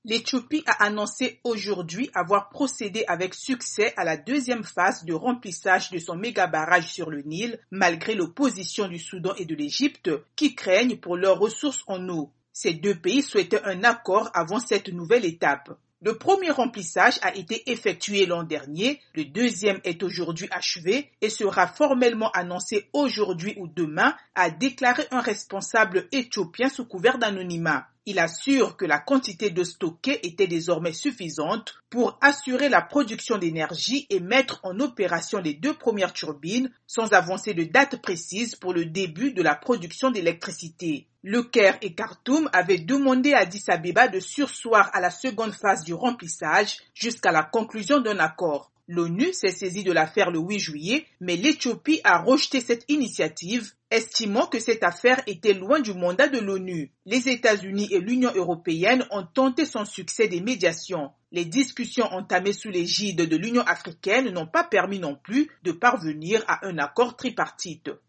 L'Éthiopie a annoncé aujourd'hui avoir procédé avec succès à la deuxième phase de remplissage de son méga-barrage sur le Nil, malgré l'opposition du Soudan et de l'Égypte, qui craignent pour leurs ressources en eau. Ces deux pays souhaitaient un accord avant cette nouvelle étape. Le premier remplissage a été effectué l'an dernier, le deuxième est aujourd'hui achevé et sera formellement annoncé aujourd'hui ou demain, a déclaré un responsable éthiopien sous couvert d'anonymat. Il assure que la quantité d'eau stockée était désormais suffisante pour assurer la production d'énergie et mettre en opération les deux premières turbines, sans avancer de date précise pour le début de la production d'électricité. Le Caire et Khartoum avaient demandé à Addis Abeba de surseoir à la seconde phase du remplissage jusqu'à la conclusion d'un accord. L'ONU s'est saisie de l'affaire le 8 juillet, mais l'Éthiopie a rejeté cette initiative, estimant que cette affaire était loin du mandat de l'ONU. Les États-Unis et l'Union européenne ont tenté sans succès des médiations. Les discussions entamées sous l'égide de l'Union africaine n'ont pas permis non plus de parvenir à un accord tripartite.